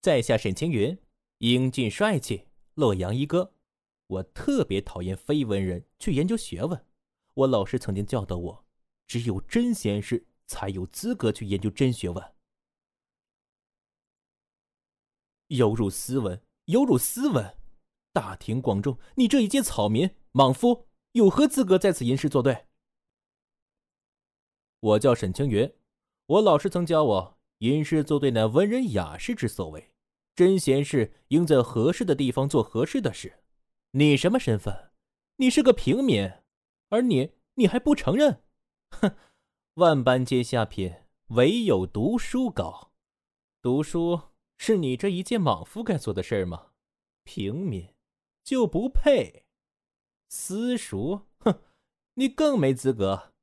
在下沈青云，英俊帅气，洛阳一哥。我特别讨厌非文人去研究学问。我老师曾经教导我，只有真贤士才有资格去研究真学问。有辱斯文，有辱斯文！大庭广众，你这一介草民莽夫，有何资格在此吟诗作对？我叫沈青云，我老师曾教我，吟诗作对乃文人雅士之所为，真贤士应在合适的地方做合适的事。你什么身份？你是个平民，而你还不承认？哼！万般皆下品，唯有读书高。读书是你这一介莽夫该做的事儿吗？平民就不配。私塾，哼，你更没资格。